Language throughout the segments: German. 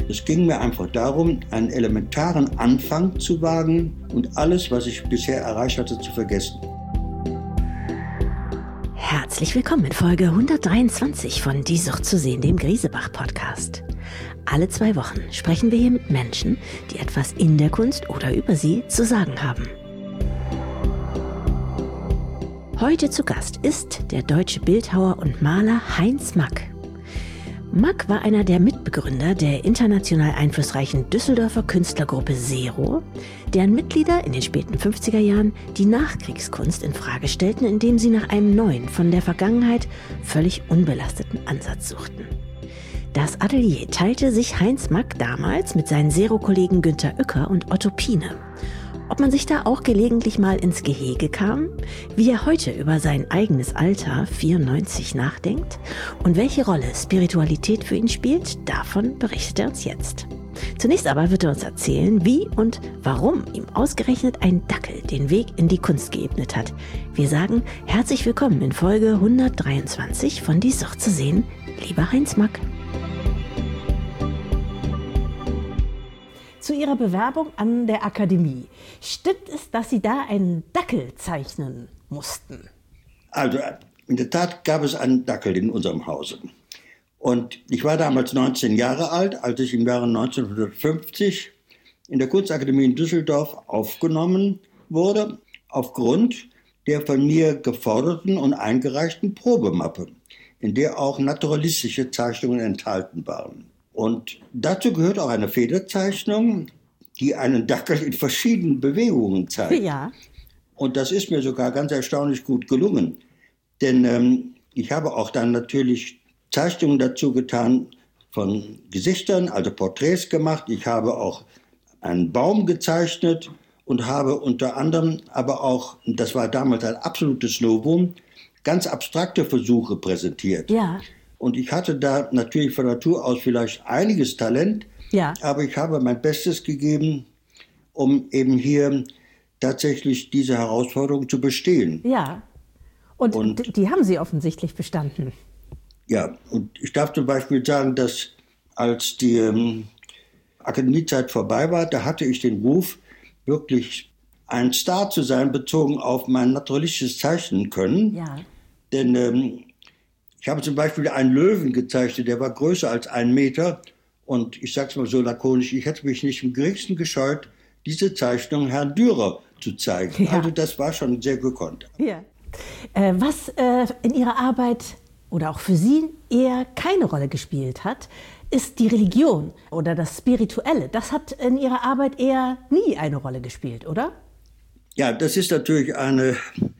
Es ging mir einfach darum, einen elementaren Anfang zu wagen und alles, was ich bisher erreicht hatte, zu vergessen. Herzlich willkommen in Folge 123 von Die Sucht zu sehen, dem Griesebach-Podcast. Alle 2 Wochen sprechen wir hier mit Menschen, die etwas in der Kunst oder über sie zu sagen haben. Heute zu Gast ist der deutsche Bildhauer und Maler Heinz Mack. Mack war einer der Mitbegründer der international einflussreichen Düsseldorfer Künstlergruppe Zero, deren Mitglieder in den späten 50er Jahren die Nachkriegskunst in Frage stellten, indem sie nach einem neuen, von der Vergangenheit völlig unbelasteten Ansatz suchten. Das Atelier teilte sich Heinz Mack damals mit seinen Zero-Kollegen Günter Uecker und Otto Piene. Ob man sich da auch gelegentlich mal ins Gehege kam, wie er heute über sein eigenes Alter, 94, nachdenkt und welche Rolle Spiritualität für ihn spielt, davon berichtet er uns jetzt. Zunächst aber wird er uns erzählen, wie und warum ihm ausgerechnet ein Dackel den Weg in die Kunst geebnet hat. Wir sagen herzlich willkommen in Folge 123 von Die Sucht zu sehen, lieber Heinz Mack. Zu Ihrer Bewerbung an der Akademie. Stimmt es, dass Sie da einen Dackel zeichnen mussten? Also in der Tat gab es einen Dackel in unserem Hause. Und ich war damals 19 Jahre alt, als ich im Jahre 1950 in der Kunstakademie in Düsseldorf aufgenommen wurde, aufgrund der von mir geforderten und eingereichten Probemappe, in der auch naturalistische Zeichnungen enthalten waren. Und dazu gehört auch eine Federzeichnung, die einen Dackel in verschiedenen Bewegungen zeigt. Ja. Und das ist mir sogar ganz erstaunlich gut gelungen. Denn ich habe auch dann natürlich Zeichnungen dazu getan von Gesichtern, also Porträts gemacht. Ich habe auch einen Baum gezeichnet und habe unter anderem aber auch, das war damals ein absolutes Novum, ganz abstrakte Versuche präsentiert. Ja. Und ich hatte da natürlich von Natur aus vielleicht einiges Talent, Ja. aber ich habe mein Bestes gegeben, um eben hier tatsächlich diese Herausforderung zu bestehen. Ja. Und die haben Sie offensichtlich bestanden. Ja, und ich darf zum Beispiel sagen, dass als die Akademiezeit vorbei war, da hatte ich den Ruf, wirklich ein Star zu sein, bezogen auf mein naturalistisches Zeichnen können. Ja. Denn ich habe zum Beispiel einen Löwen gezeichnet, der war größer als 1 Meter. Und ich sage es mal so lakonisch, ich hätte mich nicht im geringsten gescheut, diese Zeichnung Herrn Dürer zu zeigen. Ja. Also das war schon sehr gekonnt. Ja. Was in Ihrer Arbeit oder auch für Sie eher keine Rolle gespielt hat, ist die Religion oder das Spirituelle. Das hat in Ihrer Arbeit eher nie eine Rolle gespielt, oder? Ja, das ist natürlich eine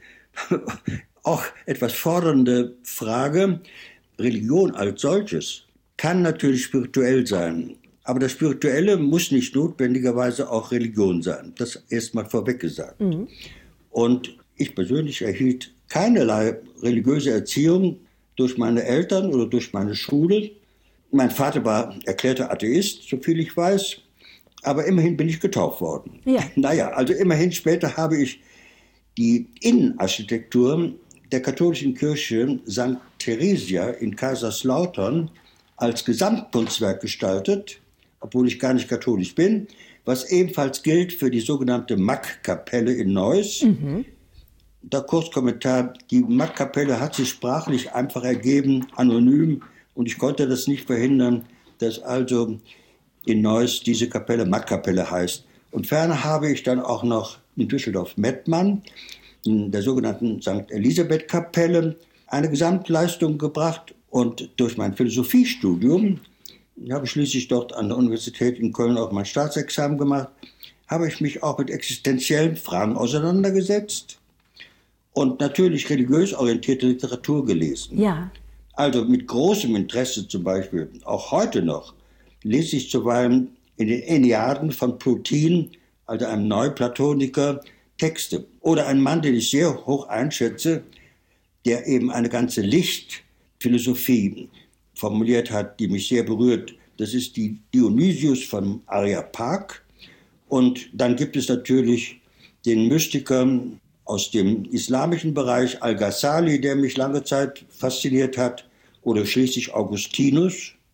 auch etwas fordernde Frage. Religion als solches kann natürlich spirituell sein. Aber das Spirituelle muss nicht notwendigerweise auch Religion sein. Das erstmal vorweg gesagt. Mhm. Und ich persönlich erhielt keinerlei religiöse Erziehung durch meine Eltern oder durch meine Schule. Mein Vater war erklärter Atheist, soviel ich weiß. Aber immerhin bin ich getauft worden. Ja. Naja, also immerhin später habe ich die Innenarchitektur der katholischen Kirche St. Theresia in Kaiserslautern als Gesamtkunstwerk gestaltet, obwohl ich gar nicht katholisch bin, was ebenfalls gilt für die sogenannte Mack-Kapelle in Neuss. Mhm. Der Kurzkommentar, die Mack-Kapelle hat sich sprachlich einfach ergeben, anonym, und ich konnte das nicht verhindern, dass also in Neuss diese Kapelle Mack-Kapelle heißt. Und ferner habe ich dann auch noch in Düsseldorf-Mettmann in der sogenannten St. Elisabeth-Kapelle eine Gesamtleistung gebracht. Und durch mein Philosophiestudium, habe ich schließlich dort an der Universität in Köln auch mein Staatsexamen gemacht, habe ich mich auch mit existenziellen Fragen auseinandergesetzt und natürlich religiös orientierte Literatur gelesen. Ja. Also mit großem Interesse zum Beispiel, auch heute noch, lese ich zuweilen in den Enneaden von Plotin, also einem Neuplatoniker, Texte. Oder ein Mann, den ich sehr hoch einschätze, der eben eine ganze Lichtphilosophie formuliert hat, die mich sehr berührt. Das ist die Dionysius von Areopag. Und dann gibt es natürlich den Mystiker aus dem islamischen Bereich, Al-Ghazali, der mich lange Zeit fasziniert hat. Oder schließlich Augustinus.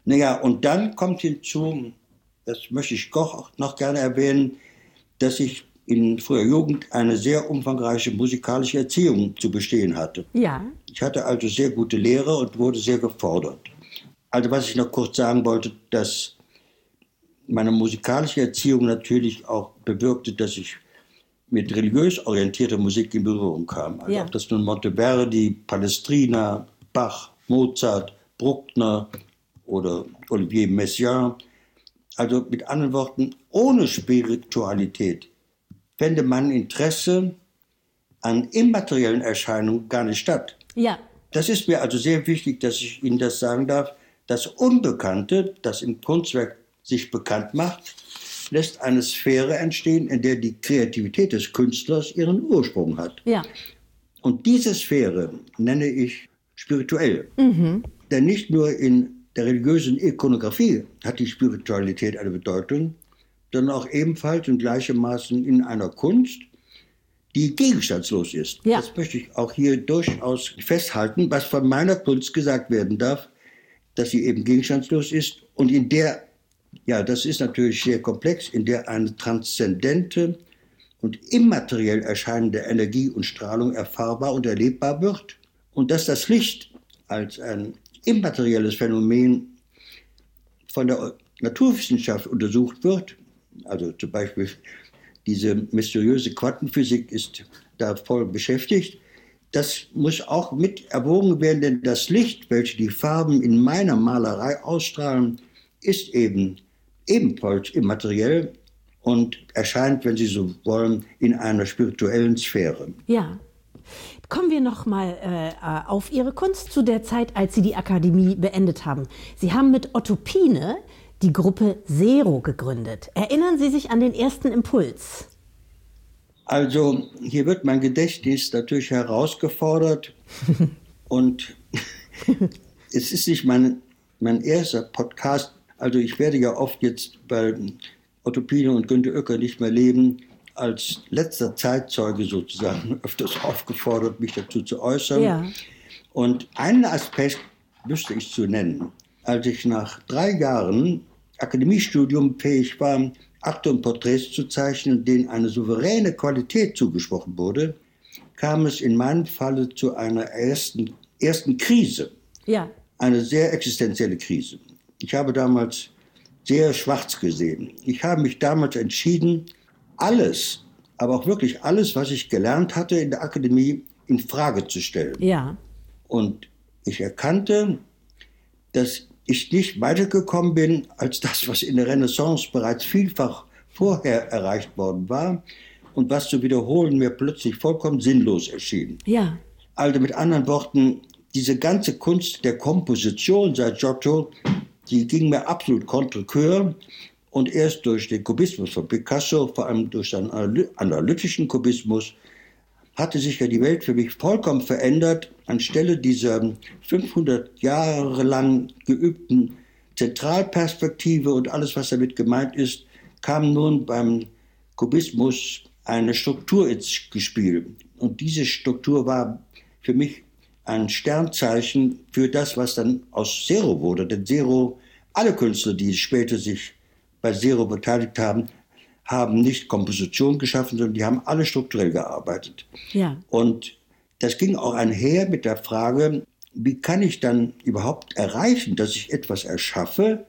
Naja, und dann kommt hinzu, das möchte ich auch noch gerne erwähnen, dass ich in früher Jugend eine sehr umfangreiche musikalische Erziehung zu bestehen hatte. Ja. Ich hatte also sehr gute Lehre und wurde sehr gefordert. Also was ich noch kurz sagen wollte, dass meine musikalische Erziehung natürlich auch bewirkte, dass ich mit religiös orientierter Musik in Berührung kam. Also ob das nun Monteverdi, Palestrina, Bach, Mozart, Bruckner oder Olivier Messiaen. Also mit anderen Worten, ohne Spiritualität fände mein Interesse an immateriellen Erscheinungen gar nicht statt. Ja. Das ist mir also sehr wichtig, dass ich Ihnen das sagen darf. Das Unbekannte, das im Kunstwerk sich bekannt macht, lässt eine Sphäre entstehen, in der die Kreativität des Künstlers ihren Ursprung hat. Ja. Und diese Sphäre nenne ich spirituell. Denn nicht nur in der religiösen Ikonografie hat die Spiritualität eine Bedeutung, sondern auch ebenfalls und gleichermaßen in einer Kunst, die gegenstandslos ist. Ja. Das möchte ich auch hier durchaus festhalten, was von meiner Kunst gesagt werden darf, dass sie eben gegenstandslos ist und in der, ja, das ist natürlich sehr komplex, in der eine transzendente und immateriell erscheinende Energie und Strahlung erfahrbar und erlebbar wird und dass das Licht als ein immaterielles Phänomen von der Naturwissenschaft untersucht wird, also zum Beispiel diese mysteriöse Quantenphysik ist da voll beschäftigt. Das muss auch mit erwogen werden, denn das Licht, welches die Farben in meiner Malerei ausstrahlen, ist ebenfalls immateriell und erscheint, wenn Sie so wollen, in einer spirituellen Sphäre. Ja. Kommen wir noch mal auf Ihre Kunst zu der Zeit, als Sie die Akademie beendet haben. Sie haben mit Otto Piene die Gruppe Zero gegründet. Erinnern Sie sich an den ersten Impuls? Also hier wird mein Gedächtnis natürlich herausgefordert und es ist nicht mein erster Podcast. Also ich werde ja oft jetzt bei Otto Piene und Günter Uecker nicht mehr leben, als letzter Zeitzeuge sozusagen öfters aufgefordert, mich dazu zu äußern. Ja. Und einen Aspekt wüsste ich zu nennen. Als ich nach 3 Jahren Akademiestudium fähig war, Akte und Porträts zu zeichnen, denen eine souveräne Qualität zugesprochen wurde, kam es in meinem Falle zu einer ersten Krise. Ja. Eine sehr existenzielle Krise. Ich habe damals sehr schwarz gesehen. Ich habe mich damals entschieden, alles, aber auch wirklich alles, was ich gelernt hatte in der Akademie, in Frage zu stellen. Ja. Und ich erkannte, dass ich nicht weitergekommen bin als das, was in der Renaissance bereits vielfach vorher erreicht worden war und was zu wiederholen mir plötzlich vollkommen sinnlos erschien. Ja. Also mit anderen Worten, diese ganze Kunst der Komposition seit Giotto, die ging mir absolut contre cœur und erst durch den Kubismus von Picasso, vor allem durch seinen analytischen Kubismus, hatte sich ja die Welt für mich vollkommen verändert. Anstelle dieser 500 Jahre lang geübten Zentralperspektive und alles, was damit gemeint ist, kam nun beim Kubismus eine Struktur ins Spiel. Und diese Struktur war für mich ein Sternzeichen für das, was dann aus Zero wurde. Denn Zero, alle Künstler, die später sich bei Zero beteiligt haben, haben nicht Komposition geschaffen, sondern die haben alle strukturell gearbeitet. Ja. Und das ging auch einher mit der Frage, wie kann ich dann überhaupt erreichen, dass ich etwas erschaffe,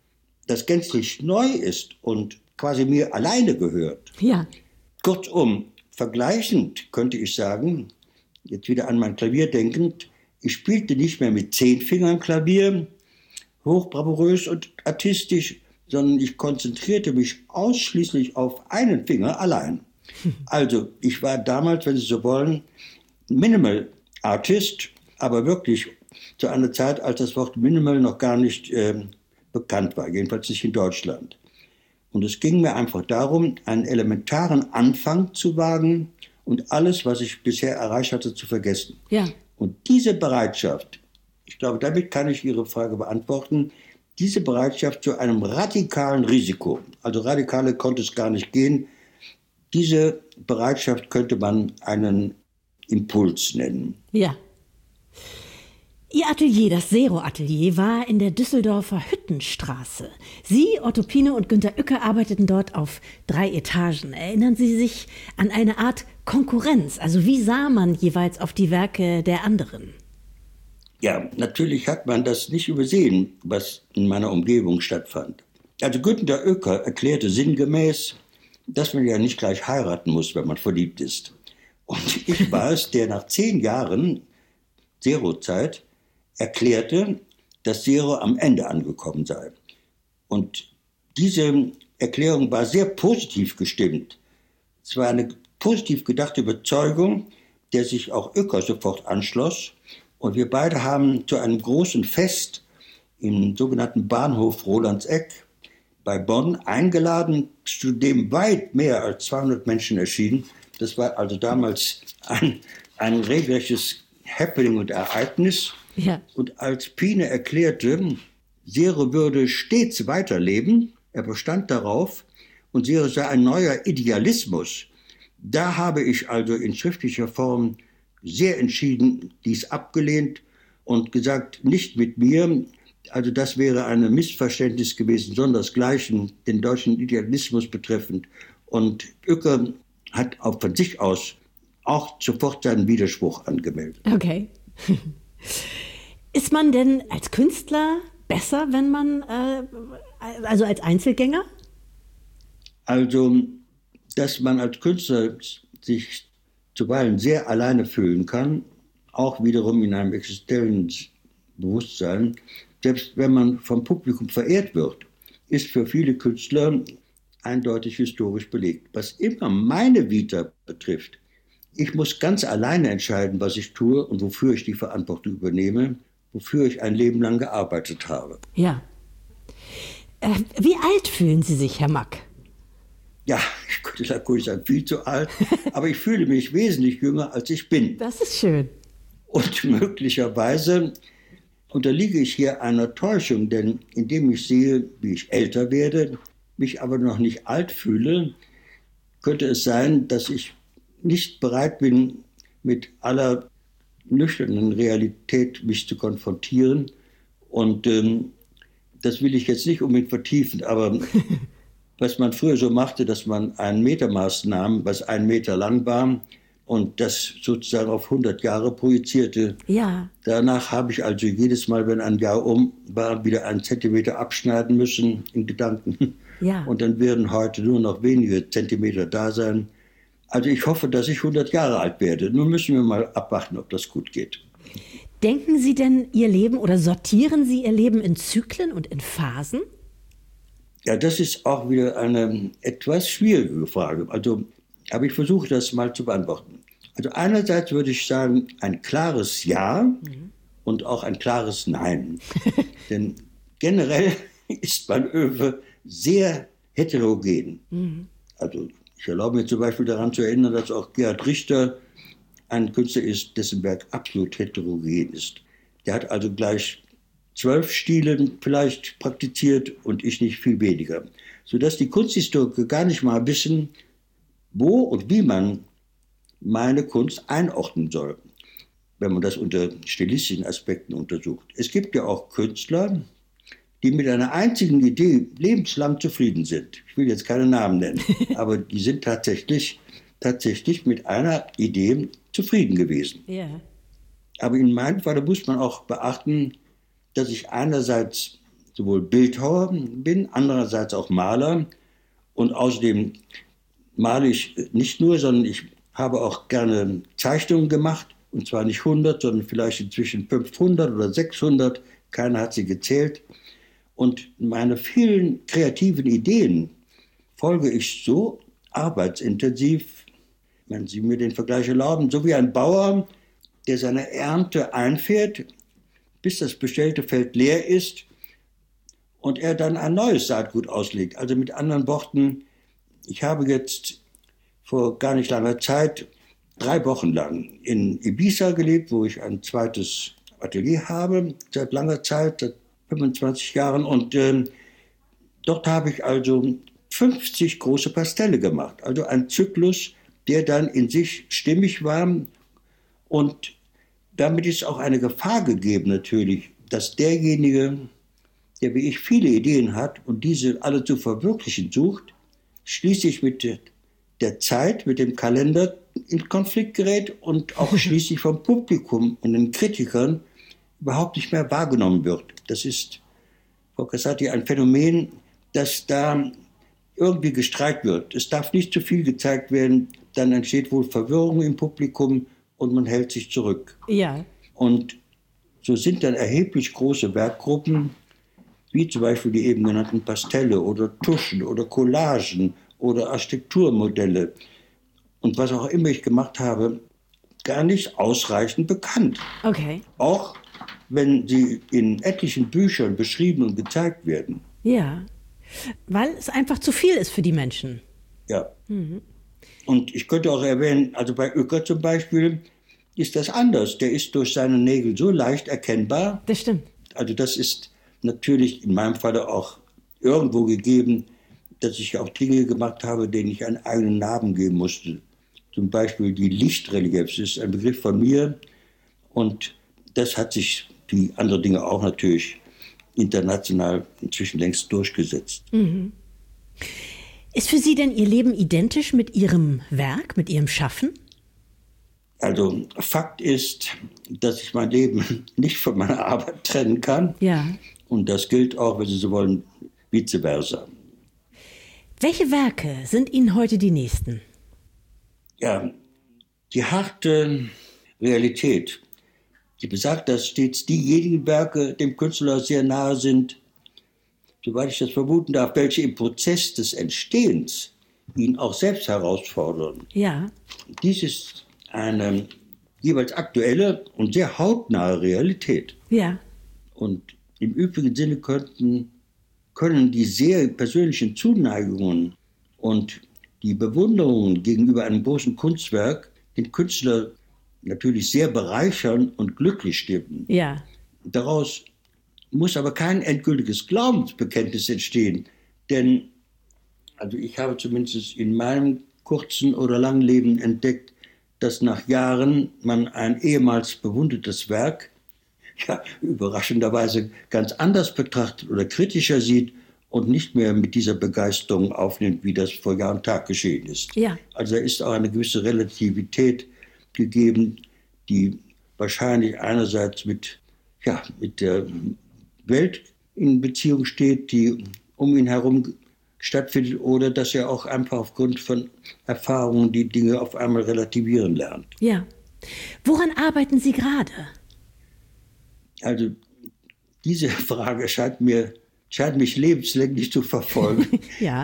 das gänzlich neu ist und quasi mir alleine gehört. Ja. Kurzum, vergleichend könnte ich sagen, jetzt wieder an mein Klavier denkend, ich spielte nicht mehr mit 10 Fingern Klavier, hochbravourös und artistisch, sondern ich konzentrierte mich ausschließlich auf einen Finger allein. Also ich war damals, wenn Sie so wollen, Minimal Artist, aber wirklich zu einer Zeit, als das Wort Minimal noch gar nicht bekannt war, jedenfalls nicht in Deutschland. Und es ging mir einfach darum, einen elementaren Anfang zu wagen und alles, was ich bisher erreicht hatte, zu vergessen. Ja. Und diese Bereitschaft, ich glaube, damit kann ich Ihre Frage beantworten, diese Bereitschaft zu einem radikalen Risiko, also radikale konnte es gar nicht gehen, diese Bereitschaft könnte man einen Impuls nennen. Ja. Ihr Ihr Atelier, das Zero-Atelier, war in der Düsseldorfer Hüttenstraße. Sie, Otto Piene und Günter Uecker arbeiteten dort auf 3 Etagen. Erinnern Sie sich an eine Art Konkurrenz? Also wie sah man jeweils auf die Werke der anderen? Ja, natürlich hat man das nicht übersehen, was in meiner Umgebung stattfand. Also Günter Uecker erklärte sinngemäß, dass man ja nicht gleich heiraten muss, wenn man verliebt ist. Und ich war es, der nach 10 Jahren Zero-Zeit erklärte, dass Zero am Ende angekommen sei. Und diese Erklärung war sehr positiv gestimmt. Es war eine positiv gedachte Überzeugung, der sich auch Uecker sofort anschloss. Und wir beide haben zu einem großen Fest im sogenannten Bahnhof Rolandseck bei Bonn eingeladen, zu dem weit mehr als 200 Menschen erschienen. Das war also damals ein regelrechtes Happening und Ereignis. Ja. Und als Piene erklärte, Zero würde stets weiterleben, er bestand darauf, und Zero sei ein neuer Idealismus, da habe ich also in schriftlicher Form sehr entschieden dies abgelehnt und gesagt, nicht mit mir, also das wäre ein Missverständnis gewesen, sondersgleichen den deutschen Idealismus betreffend. Und Uecker hat auch von sich aus auch sofort seinen Widerspruch angemeldet. Okay. Ist man denn als Künstler besser, wenn man, also als Einzelgänger? Also, dass man als Künstler sich zuweilen sehr alleine fühlen kann, auch wiederum in einem existenziellen Bewusstsein, selbst wenn man vom Publikum verehrt wird, ist für viele Künstler eindeutig historisch belegt. Was immer meine Vita betrifft, ich muss ganz alleine entscheiden, was ich tue und wofür ich die Verantwortung übernehme, wofür ich ein Leben lang gearbeitet habe. Ja. Wie alt fühlen Sie sich, Herr Mack? Ja, ich könnte sagen, viel zu alt, aber ich fühle mich wesentlich jünger, als ich bin. Das ist schön. Und möglicherweise unterliege ich hier einer Täuschung, denn indem ich sehe, wie ich älter werde, mich aber noch nicht alt fühle, könnte es sein, dass ich nicht bereit bin, mit aller nüchternen Realität mich zu konfrontieren. Und das will ich jetzt nicht unbedingt vertiefen, aber was man früher so machte, dass man ein Metermaß nahm, was 1 Meter lang war und das sozusagen auf 100 Jahre projizierte. Ja. Danach habe ich also jedes Mal, wenn ein Jahr um war, wieder 1 Zentimeter abschneiden müssen in Gedanken. Ja. Und dann werden heute nur noch wenige Zentimeter da sein. Also ich hoffe, dass ich 100 Jahre alt werde. Nun müssen wir mal abwarten, ob das gut geht. Denken Sie denn Ihr Leben oder sortieren Sie Ihr Leben in Zyklen und in Phasen? Ja, das ist auch wieder eine etwas schwierige Frage. Also, aber ich versuche das mal zu beantworten. Also einerseits würde ich sagen, ein klares Ja und auch ein klares Nein. Denn generell ist mein Oeuvre sehr heterogen. Also ich erlaube mir zum Beispiel daran zu erinnern, dass auch Gerhard Richter ein Künstler ist, dessen Werk absolut heterogen ist. Der hat also gleich 12 Stile vielleicht praktiziert und ich nicht viel weniger. Sodass die Kunsthistoriker gar nicht mal wissen, wo und wie man meine Kunst einordnen soll, wenn man das unter stilistischen Aspekten untersucht. Es gibt ja auch Künstler, die mit einer einzigen Idee lebenslang zufrieden sind. Ich will jetzt keine Namen nennen, aber die sind tatsächlich mit einer Idee zufrieden gewesen. Ja. Aber in meinem Fall muss man auch beachten, dass ich einerseits sowohl Bildhauer bin, andererseits auch Maler. Und außerdem male ich nicht nur, sondern ich habe auch gerne Zeichnungen gemacht. Und zwar nicht 100, sondern vielleicht inzwischen 500 oder 600. Keiner hat sie gezählt. Und meine vielen kreativen Ideen folge ich so arbeitsintensiv, wenn Sie mir den Vergleich erlauben, so wie ein Bauer, der seine Ernte einfährt, bis das bestellte Feld leer ist und er dann ein neues Saatgut auslegt. Also mit anderen Worten, ich habe jetzt vor gar nicht langer Zeit 3 Wochen lang in Ibiza gelebt, wo ich ein zweites Atelier habe, seit langer Zeit, seit 25 Jahren. Und dort habe ich also 50 große Pastelle gemacht. Also ein Zyklus, der dann in sich stimmig war und damit ist auch eine Gefahr gegeben natürlich, dass derjenige, der wie ich viele Ideen hat und diese alle zu verwirklichen sucht, schließlich mit der Zeit, mit dem Kalender in Konflikt gerät und auch schließlich vom Publikum und den Kritikern überhaupt nicht mehr wahrgenommen wird. Das ist, Frau Casati, ein Phänomen, dass da irgendwie gestreikt wird. Es darf nicht zu viel gezeigt werden, dann entsteht wohl Verwirrung im Publikum und man hält sich zurück. Ja. Und so sind dann erheblich große Werkgruppen, wie zum Beispiel die eben genannten Pastelle oder Tuschen oder Collagen oder Architekturmodelle und was auch immer ich gemacht habe, gar nicht ausreichend bekannt. Okay. Auch wenn sie in etlichen Büchern beschrieben und gezeigt werden. Ja, weil es einfach zu viel ist für die Menschen. Ja. Und ich könnte auch erwähnen, also bei Uecker zum Beispiel ist das anders. Der ist durch seine Nägel so leicht erkennbar. Das stimmt. Also das ist natürlich in meinem Falle auch irgendwo gegeben, dass ich auch Dinge gemacht habe, denen ich einen eigenen Namen geben musste. Zum Beispiel die Lichtreliefs, das ist ein Begriff von mir. Und das hat sich, wie andere Dinge auch natürlich, international inzwischen längst durchgesetzt. Ist für Sie denn Ihr Leben identisch mit Ihrem Werk, mit Ihrem Schaffen? Also Fakt ist, dass ich mein Leben nicht von meiner Arbeit trennen kann. Ja. Und das gilt auch, wenn Sie so wollen, vice versa. Welche Werke sind Ihnen heute die nächsten? Ja, die harte Realität, die besagt, dass stets diejenigen Werke dem Künstler sehr nahe sind, soweit ich das vermuten darf, welche im Prozess des Entstehens ihn auch selbst herausfordern. Ja. Dies ist eine jeweils aktuelle und sehr hautnahe Realität. Ja. Und im übrigen Sinne können die sehr persönlichen Zuneigungen und die Bewunderungen gegenüber einem großen Kunstwerk den Künstler natürlich sehr bereichern und glücklich stimmen. Ja. Daraus muss aber kein endgültiges Glaubensbekenntnis entstehen, denn also ich habe zumindest in meinem kurzen oder langen Leben entdeckt, dass nach Jahren man ein ehemals bewundertes Werk ja überraschenderweise ganz anders betrachtet oder kritischer sieht und nicht mehr mit dieser Begeisterung aufnimmt, wie das vor Jahr und Tag geschehen ist. Ja. Also da ist auch eine gewisse Relativität gegeben, die wahrscheinlich einerseits mit der Welt in Beziehung steht, die um ihn herum stattfindet, oder dass er auch einfach aufgrund von Erfahrungen die Dinge auf einmal relativieren lernt. Ja. Woran arbeiten Sie gerade? Also diese Frage scheint mich lebenslänglich zu verfolgen. Ja.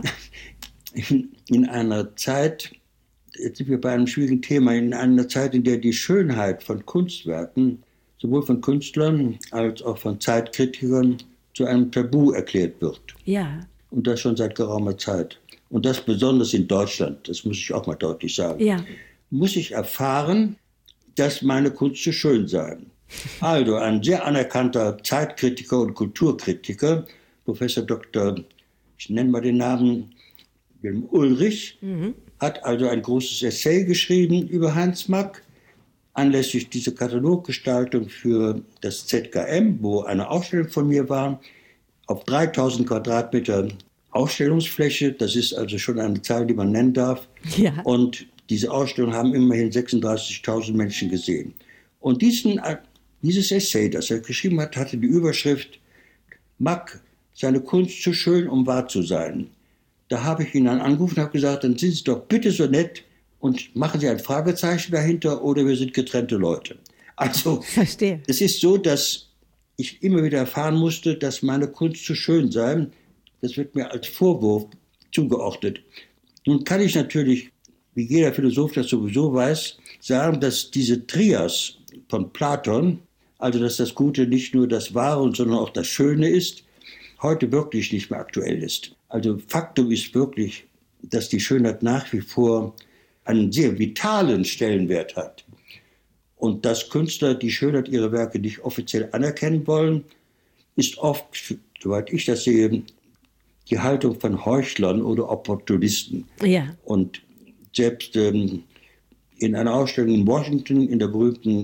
In einer Zeit, jetzt sind wir bei einem schwierigen Thema, in einer Zeit, in der die Schönheit von Kunstwerken, sowohl von Künstlern als auch von Zeitkritikern, zu einem Tabu erklärt wird. Ja. Und das schon seit geraumer Zeit. Und das besonders in Deutschland, das muss ich auch mal deutlich sagen. Ja. Muss ich erfahren, dass meine Kunst zu schön sei. Also ein sehr anerkannter Zeitkritiker und Kulturkritiker, Professor Dr., ich nenne mal den Namen, Wilhelm Ulrich, hat also ein großes Essay geschrieben über Heinz Mack, anlässlich dieser Kataloggestaltung für das ZKM, wo eine Ausstellung von mir war, auf 3000 Quadratmeter Ausstellungsfläche. Das ist also schon eine Zahl, die man nennen darf. Ja. Und diese Ausstellung haben immerhin 36.000 Menschen gesehen. Und dieses Essay, das er geschrieben hat, hatte die Überschrift Mack, seine Kunst zu schön, um wahr zu sein. Da habe ich ihn dann angerufen und habe gesagt, dann sind Sie doch bitte so nett und machen Sie ein Fragezeichen dahinter oder wir sind getrennte Leute. Also Verstehe. Es ist so, dass ich immer wieder erfahren musste, dass meine Kunst zu schön sei. Das wird mir als Vorwurf zugeordnet. Nun kann ich natürlich, wie jeder Philosoph das sowieso weiß, sagen, dass diese Trias von Platon, also dass das Gute nicht nur das Wahre, sondern auch das Schöne ist, heute wirklich nicht mehr aktuell ist. Also Faktum ist wirklich, dass die Schönheit nach wie vor einen sehr vitalen Stellenwert hat. Und dass Künstler die Schönheit ihrer Werke nicht offiziell anerkennen wollen, ist oft, soweit ich das sehe, die Haltung von Heuchlern oder Opportunisten. Ja. Und selbst in einer Ausstellung in Washington, in der berühmten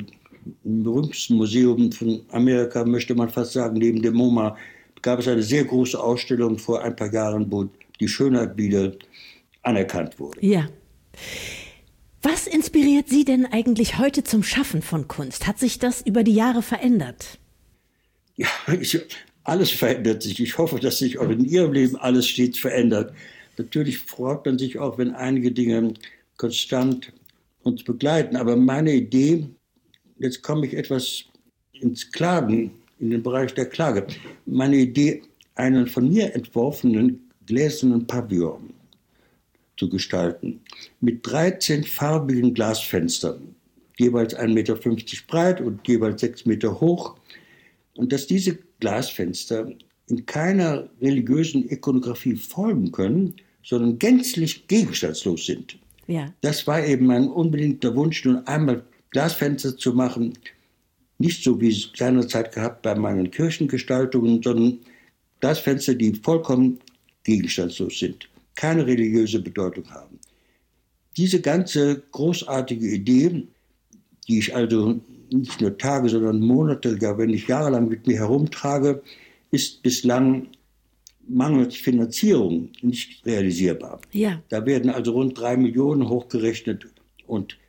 Im berühmtesten Museum von Amerika, möchte man fast sagen, neben dem MoMA, gab es eine sehr große Ausstellung vor ein paar Jahren, wo die Schönheit wieder anerkannt wurde. Ja. Was inspiriert Sie denn eigentlich heute zum Schaffen von Kunst? Hat sich das über die Jahre verändert? Ja, alles verändert sich. Ich hoffe, dass sich auch in Ihrem Leben alles stets verändert. Natürlich freut man sich auch, wenn einige Dinge konstant uns begleiten. Aber meine Idee, jetzt komme ich etwas ins Klagen, in den Bereich der Klage. Meine Idee, einen von mir entworfenen gläsernen Pavillon zu gestalten, mit 13 farbigen Glasfenstern, jeweils 1,50 Meter breit und jeweils 6 Meter hoch. Und dass diese Glasfenster in keiner religiösen Ikonografie folgen können, sondern gänzlich gegenstandslos sind. Ja. Das war eben mein unbedingter Wunsch, nun einmal Glasfenster zu machen, nicht so wie es seinerzeit gehabt bei meinen Kirchengestaltungen, sondern Glasfenster, die vollkommen gegenstandslos sind, keine religiöse Bedeutung haben. Diese ganze großartige Idee, die ich also nicht nur Tage, sondern Monate, ja wenn nicht jahrelang mit mir herumtrage, ist bislang mangels Finanzierung nicht realisierbar. Ja. Da werden also rund 3 Millionen hochgerechnet und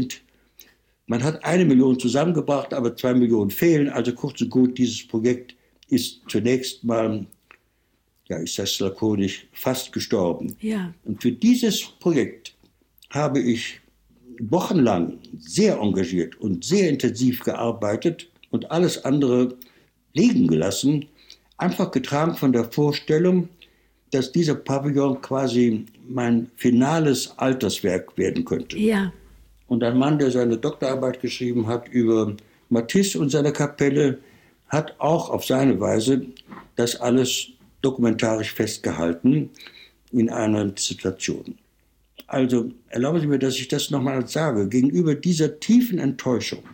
man hat 1 Million zusammengebracht, aber 2 Millionen fehlen. Also kurz und gut, dieses Projekt ist zunächst mal, ja ich sage es lakonisch, fast gestorben. Ja. Und für dieses Projekt habe ich wochenlang sehr engagiert und sehr intensiv gearbeitet und alles andere liegen gelassen, einfach getragen von der Vorstellung, dass dieser Pavillon quasi mein finales Alterswerk werden könnte. Ja. Und ein Mann, der seine Doktorarbeit geschrieben hat über Matisse und seine Kapelle, hat auch auf seine Weise das alles dokumentarisch festgehalten in einer Dissertation. Also erlauben Sie mir, dass ich das nochmal sage, gegenüber dieser tiefen Enttäuschung,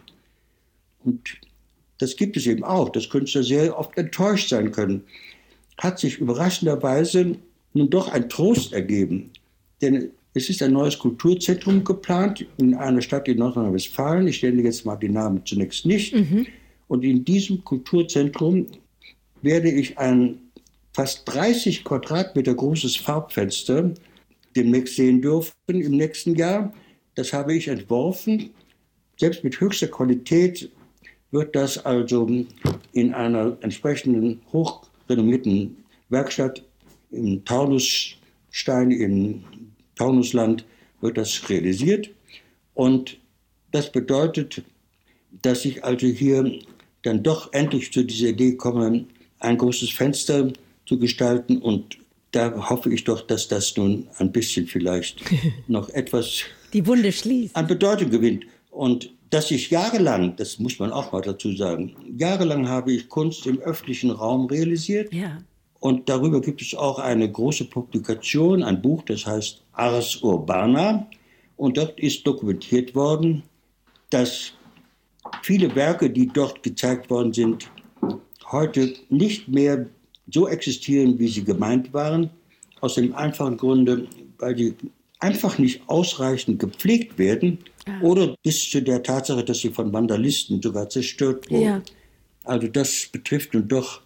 und das gibt es eben auch, dass Künstler sehr oft enttäuscht sein können, hat sich überraschenderweise nun doch ein Trost ergeben. Denn es ist ein neues Kulturzentrum geplant in einer Stadt in Nordrhein-Westfalen. Ich nenne jetzt mal die Namen zunächst nicht. Und in diesem Kulturzentrum werde ich ein fast 30 Quadratmeter großes Farbfenster demnächst sehen dürfen im nächsten Jahr. Das habe ich entworfen. Selbst mit höchster Qualität wird das also in einer entsprechenden hochrenommierten Werkstatt im Taunusstein, im Taunusland, wird das realisiert. Und das bedeutet, dass ich also hier dann doch endlich zu dieser Idee komme, ein großes Fenster zu gestalten. Und da hoffe ich doch, dass das nun ein bisschen vielleicht noch etwas die Wunde schließt, an Bedeutung gewinnt. Und dass ich jahrelang, das muss man auch mal dazu sagen, jahrelang habe ich Kunst im öffentlichen Raum realisiert. Ja. Und darüber gibt es auch eine große Publikation, ein Buch, das heißt Ars Urbana. Und dort ist dokumentiert worden, dass viele Werke, die dort gezeigt worden sind, heute nicht mehr so existieren, wie sie gemeint waren. Aus dem einfachen Grunde, weil die einfach nicht ausreichend gepflegt werden oder bis zu der Tatsache, dass sie von Vandalisten sogar zerstört wurden. Ja. Also das betrifft nun doch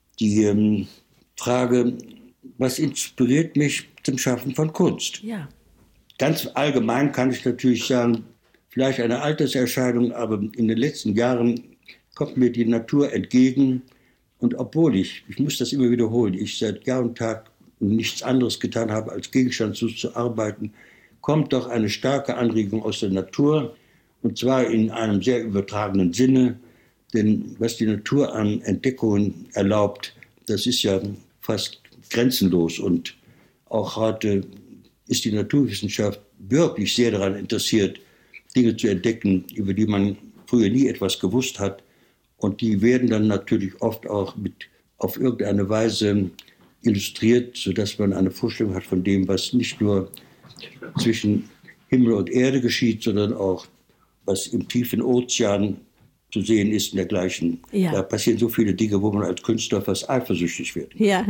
die Frage, was inspiriert mich zum Schaffen von Kunst? Ja. Ganz allgemein kann ich natürlich sagen, vielleicht eine Alterserscheinung, aber in den letzten Jahren kommt mir die Natur entgegen. Und obwohl ich muss das immer wiederholen, ich seit Jahr und Tag nichts anderes getan habe, als gegenstandslos zu arbeiten, kommt doch eine starke Anregung aus der Natur, und zwar in einem sehr übertragenen Sinne. Denn was die Natur an Entdeckungen erlaubt, das ist ja fast grenzenlos. Und auch heute ist die Naturwissenschaft wirklich sehr daran interessiert, Dinge zu entdecken, über die man früher nie etwas gewusst hat. Und die werden dann natürlich oft auch auf irgendeine Weise illustriert, sodass man eine Vorstellung hat von dem, was nicht nur zwischen Himmel und Erde geschieht, sondern auch, was im tiefen Ozean zu sehen ist und dergleichen. Ja. Da passieren so viele Dinge, wo man als Künstler fast eifersüchtig wird. Ja.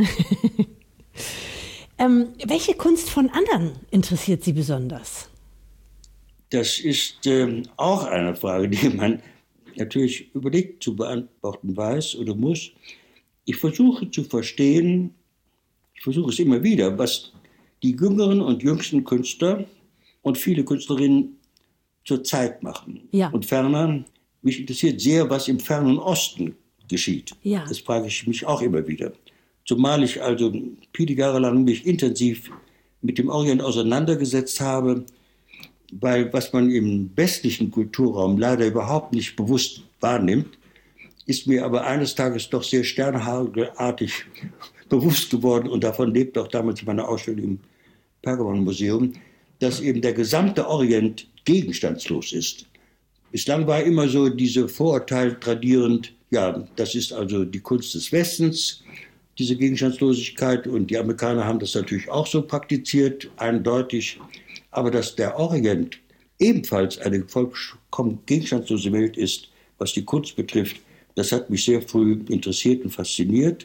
Welche Kunst von anderen interessiert Sie besonders? Das ist auch eine Frage, die man natürlich überlegt zu beantworten weiß oder muss. Ich versuche zu verstehen, ich versuche es immer wieder, was die jüngeren und jüngsten Künstler und viele Künstlerinnen zur Zeit machen. Ja. Und ferner, mich interessiert sehr, was im fernen Osten geschieht. Ja. Das frage ich mich auch immer wieder. Zumal ich also viele Jahre lang mich intensiv mit dem Orient auseinandergesetzt habe, weil was man im westlichen Kulturraum leider überhaupt nicht bewusst wahrnimmt, ist mir aber eines Tages doch sehr sternhagelartig bewusst geworden, und davon lebt auch damals meine Ausstellung im Pergamon-Museum, dass eben der gesamte Orient gegenstandslos ist. Bislang war immer so diese Vorurteil tradierend, ja, das ist also die Kunst des Westens, diese Gegenstandslosigkeit, und die Amerikaner haben das natürlich auch so praktiziert, eindeutig. Aber dass der Orient ebenfalls eine vollkommen gegenstandslose Welt ist, was die Kunst betrifft, das hat mich sehr früh interessiert und fasziniert.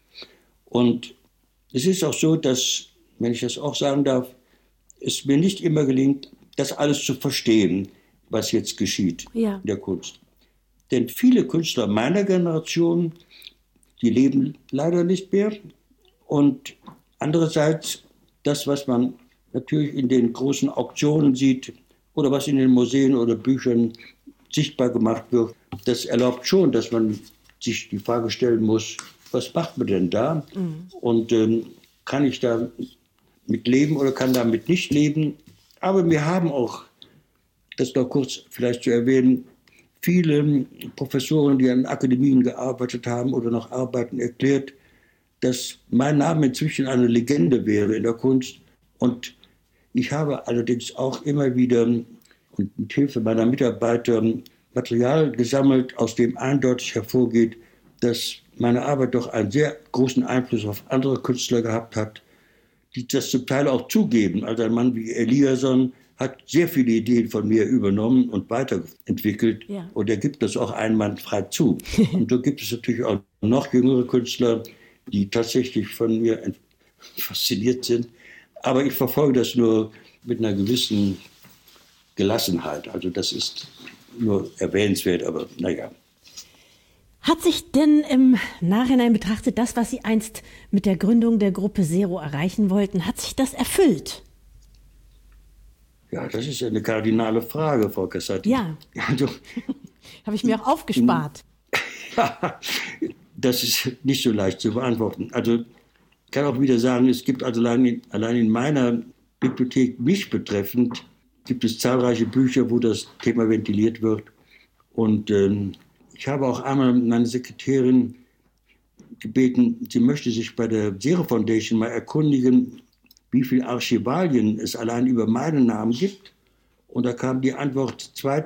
Und es ist auch so, dass, wenn ich das auch sagen darf, es mir nicht immer gelingt, das alles zu verstehen, was jetzt geschieht in der Kunst. Denn viele Künstler meiner Generation, die leben leider nicht mehr. Und andererseits, das, was man natürlich in den großen Auktionen sieht oder was in den Museen oder Büchern sichtbar gemacht wird, das erlaubt schon, dass man sich die Frage stellen muss, was macht man denn da? Und kann ich da mit leben oder kann damit nicht leben? Aber wir haben auch, das noch kurz vielleicht zu erwähnen, viele Professoren, die an Akademien gearbeitet haben oder noch arbeiten, erklärt, dass mein Name inzwischen eine Legende wäre in der Kunst. Und ich habe allerdings auch immer wieder und mit Hilfe meiner Mitarbeiter Material gesammelt, aus dem eindeutig hervorgeht, dass meine Arbeit doch einen sehr großen Einfluss auf andere Künstler gehabt hat, die das zum Teil auch zugeben. Also ein Mann wie Eliasson hat sehr viele Ideen von mir übernommen und weiterentwickelt. Ja. Und er gibt das auch einwandfrei zu. Und so gibt es natürlich auch noch jüngere Künstler, die tatsächlich von mir fasziniert sind. Aber ich verfolge das nur mit einer gewissen Gelassenheit. Also das ist nur erwähnenswert, aber naja. Hat sich denn im Nachhinein betrachtet, das, was Sie einst mit der Gründung der Gruppe Zero erreichen wollten, hat sich das erfüllt? Ja, das ist eine kardinale Frage, Frau Cassati. Ja, also, habe ich mir auch aufgespart. Ja, das ist nicht so leicht zu beantworten. Also ich kann auch wieder sagen, es gibt also allein in meiner Bibliothek mich betreffend, gibt es zahlreiche Bücher, wo das Thema ventiliert wird. Und ich habe auch einmal meine Sekretärin gebeten, sie möchte sich bei der Zero Foundation mal erkundigen, wie viele Archivalien es allein über meinen Namen gibt. Und da kam die Antwort,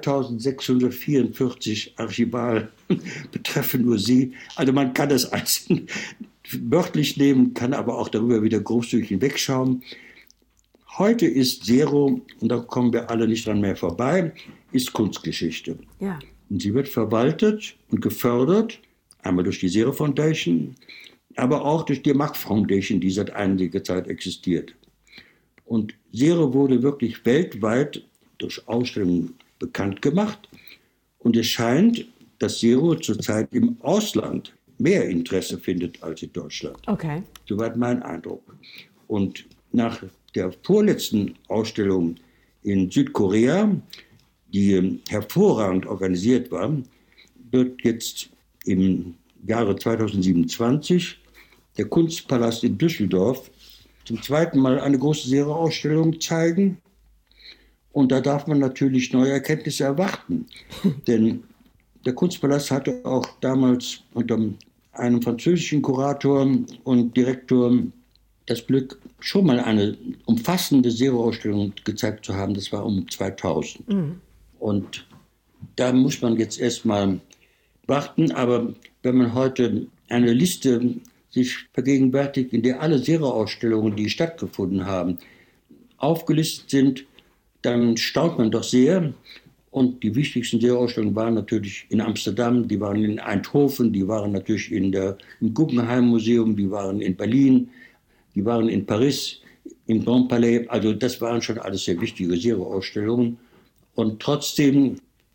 2644 Archival betreffen nur Sie. Also man kann das einzeln wörtlich nehmen, kann aber auch darüber wieder großzügig hinwegschauen. Heute ist Zero, und da kommen wir alle nicht dran mehr vorbei, ist Kunstgeschichte. Ja. Und sie wird verwaltet und gefördert, einmal durch die Zero Foundation, aber auch durch die Mack Foundation, die seit einiger Zeit existiert. Und Zero wurde wirklich weltweit durch Ausstellungen bekannt gemacht. Und es scheint, dass Zero zurzeit im Ausland mehr Interesse findet als in Deutschland. Okay. Soweit mein Eindruck. Und nach der vorletzten Ausstellung in Südkorea, die hervorragend organisiert war, wird jetzt im Jahre 2027 der Kunstpalast in Düsseldorf zum zweiten Mal eine große Zero-Ausstellung zeigen. Und da darf man natürlich neue Erkenntnisse erwarten. Denn der Kunstpalast hatte auch damals unter einem französischen Kurator und Direktor das Glück, schon mal eine umfassende Zero-Ausstellung gezeigt zu haben. Das war um 2000. Und da muss man jetzt erstmal warten. Aber wenn man heute eine Liste sich vergegenwärtigt, in der alle Zero-Ausstellungen, die stattgefunden haben, aufgelistet sind, dann staunt man doch sehr. Und die wichtigsten Zero-Ausstellungen waren natürlich in Amsterdam, die waren in Eindhoven, die waren natürlich im Guggenheim Museum, die waren in Berlin, die waren in Paris, im Grand Palais. Also das waren schon alles sehr wichtige Zero-Ausstellungen. Und trotzdem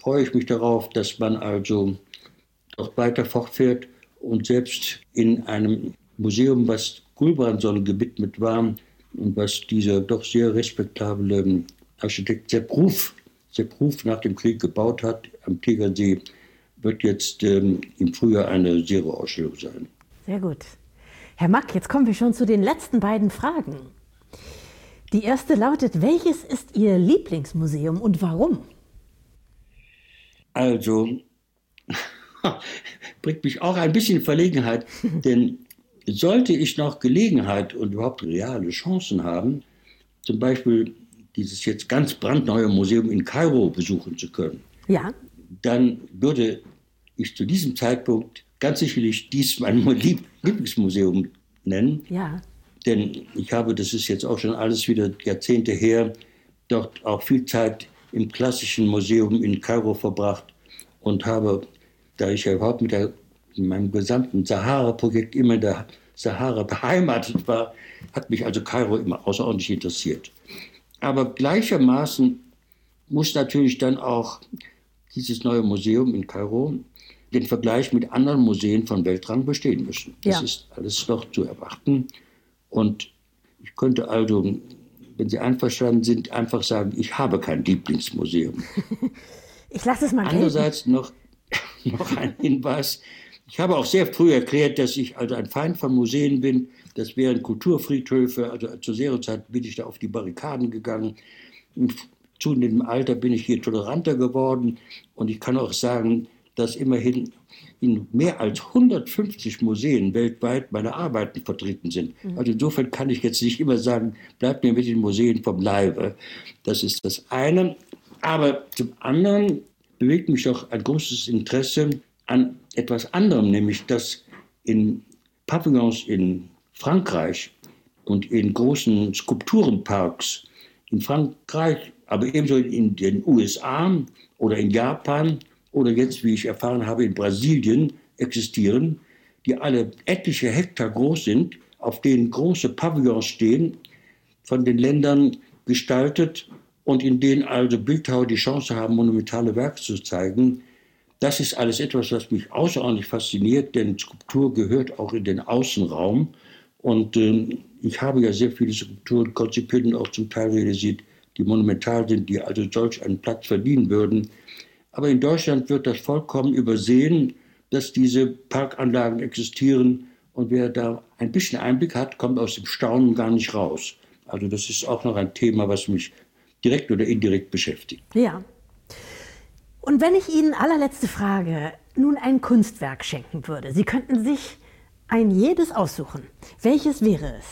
freue ich mich darauf, dass man also auch weiter fortfährt und selbst in einem Museum, was Gulbrandson gewidmet war und was dieser doch sehr respektable Architekt Sepp Ruf nach dem Krieg gebaut hat am Tegernsee, wird jetzt im Frühjahr eine Zero-Ausstellung sein. Sehr gut. Herr Mack, jetzt kommen wir schon zu den letzten beiden Fragen. Die erste lautet, welches ist Ihr Lieblingsmuseum und warum? Also, bringt mich auch ein bisschen in Verlegenheit, denn sollte ich noch Gelegenheit und überhaupt reale Chancen haben, zum Beispiel dieses jetzt ganz brandneue Museum in Kairo besuchen zu können, ja, dann würde ich zu diesem Zeitpunkt ganz sicherlich dies mein Lieblingsmuseum nennen. Ja. Denn ich habe, das ist jetzt auch schon alles wieder Jahrzehnte her, dort auch viel Zeit im klassischen Museum in Kairo verbracht und habe, da ich ja überhaupt mit meinem gesamten Sahara-Projekt immer in der Sahara beheimatet war, hat mich also Kairo immer außerordentlich interessiert. Aber gleichermaßen muss natürlich dann auch dieses neue Museum in Kairo den Vergleich mit anderen Museen von Weltrang bestehen müssen. Das ist alles noch zu erwarten. Und ich könnte also, wenn Sie einverstanden sind, einfach sagen, ich habe kein Lieblingsmuseum. Ich lasse es mal gelten. Andererseits noch ein Hinweis. Ich habe auch sehr früh erklärt, dass ich also ein Feind von Museen bin. Das wären Kulturfriedhöfe. Also zur Zero-Zeit bin ich da auf die Barrikaden gegangen. Im zunehmendem Alter bin ich hier toleranter geworden. Und ich kann auch sagen, dass immerhin in mehr als 150 Museen weltweit meine Arbeiten vertreten sind. Also insofern kann ich jetzt nicht immer sagen, bleibt mir mit den Museen vom Leibe. Das ist das eine. Aber zum anderen bewegt mich auch ein großes Interesse an etwas anderem, nämlich dass in Pavillons in Frankreich und in großen Skulpturenparks in Frankreich, aber ebenso in den USA oder in Japan oder jetzt, wie ich erfahren habe, in Brasilien existieren, die alle etliche Hektar groß sind, auf denen große Pavillons stehen, von den Ländern gestaltet und in denen also Bildhauer die Chance haben, monumentale Werke zu zeigen. Das ist alles etwas, was mich außerordentlich fasziniert, denn Skulptur gehört auch in den Außenraum. Und ich habe ja sehr viele Skulpturen konzipiert und auch zum Teil realisiert, die monumental sind, die also solch einen Platz verdienen würden. Aber in Deutschland wird das vollkommen übersehen, dass diese Parkanlagen existieren. Und wer da ein bisschen Einblick hat, kommt aus dem Staunen gar nicht raus. Also das ist auch noch ein Thema, was mich direkt oder indirekt beschäftigt. Ja. Und wenn ich Ihnen, allerletzte Frage, nun ein Kunstwerk schenken würde, Sie könnten sich jedes aussuchen. Welches wäre es?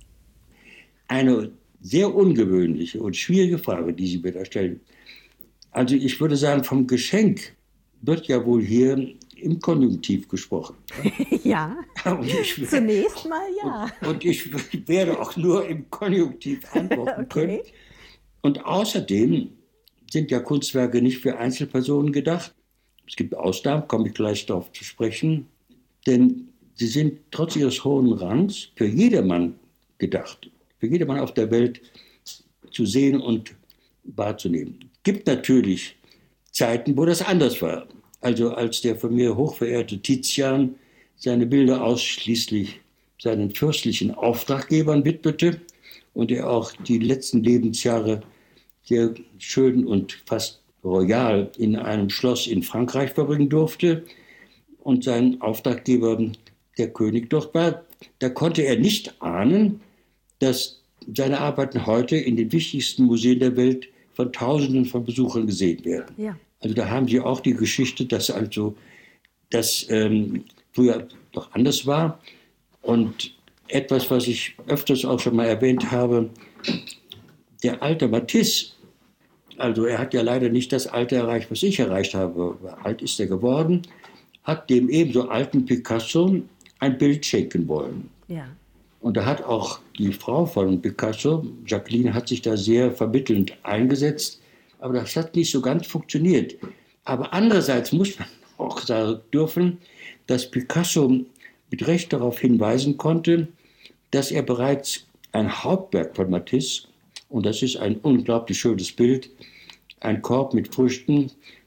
Eine sehr ungewöhnliche und schwierige Frage, die Sie mir da stellen. Also ich würde sagen, vom Geschenk wird ja wohl hier im Konjunktiv gesprochen. Ja, zunächst mal ja. Und ich werde auch nur im Konjunktiv antworten können. Und außerdem sind ja Kunstwerke nicht für Einzelpersonen gedacht. Es gibt Ausnahmen, komme ich gleich darauf zu sprechen. Denn sie sind trotz ihres hohen Rangs für jedermann gedacht. Für jedermann auf der Welt zu sehen und wahrzunehmen. Es gibt natürlich Zeiten, wo das anders war. Also als der von mir hochverehrte Tizian seine Bilder ausschließlich seinen fürstlichen Auftraggebern widmete und er auch die letzten Lebensjahre sehr schön und fast royal in einem Schloss in Frankreich verbringen durfte und sein Auftraggeber der König dort war, da konnte er nicht ahnen, dass seine Arbeiten heute in den wichtigsten Museen der Welt von Tausenden von Besuchern gesehen werden. Ja. Also da haben Sie auch die Geschichte, dass also das früher noch anders war. Und etwas, was ich öfters auch schon mal erwähnt habe, der alte Matisse, also er hat ja leider nicht das Alter erreicht, was ich erreicht habe, alt ist er geworden, hat dem ebenso alten Picasso ein Bild schenken wollen. Ja. Und da hat auch die Frau von Picasso, Jacqueline, hat sich da sehr vermittelnd eingesetzt. Aber das hat nicht so ganz funktioniert. Aber andererseits muss man auch sagen dürfen, dass Picasso mit Recht darauf hinweisen konnte, dass er bereits ein Hauptwerk von Matisse, und das ist ein unglaublich schönes Bild, ein Korb mit Früchten,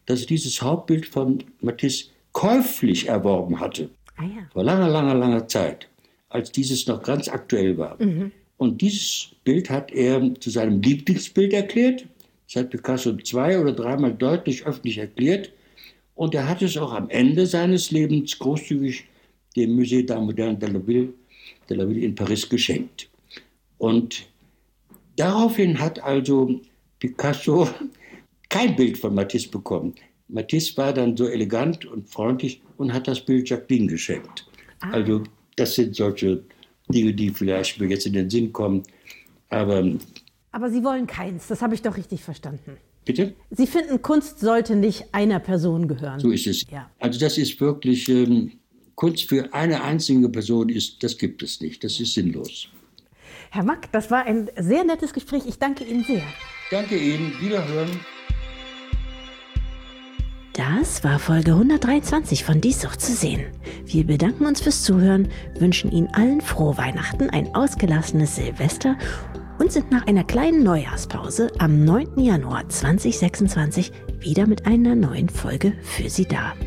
dass er dieses Hauptbild von Matisse käuflich erworben hatte. Ah ja. Vor langer Zeit, als dieses noch ganz aktuell war. Und dieses Bild hat er zu seinem Lieblingsbild erklärt. Das hat Picasso 2- oder 3-mal deutlich öffentlich erklärt. Und er hat es auch am Ende seines Lebens großzügig dem Musée d'Art Moderne de la Ville in Paris geschenkt. Und daraufhin hat also Picasso kein Bild von Matisse bekommen. Matisse war dann so elegant und freundlich und hat das Bild Jacqueline geschenkt. Also das sind solche Dinge, die vielleicht mir jetzt in den Sinn kommen. Aber Sie wollen keins, das habe ich doch richtig verstanden. bitte? Sie finden, Kunst sollte nicht einer Person gehören. So ist es. Ja. Also das ist wirklich, Kunst für eine einzige Person das gibt es nicht. Das ist sinnlos. Herr Mack, das war ein sehr nettes Gespräch. Ich danke Ihnen sehr. Danke Ihnen. Wiederhören. Das war Folge 123 von Dies doch zu sehen. Wir bedanken uns fürs Zuhören, wünschen Ihnen allen frohe Weihnachten, ein ausgelassenes Silvester und sind nach einer kleinen Neujahrspause am 9. Januar 2026 wieder mit einer neuen Folge für Sie da.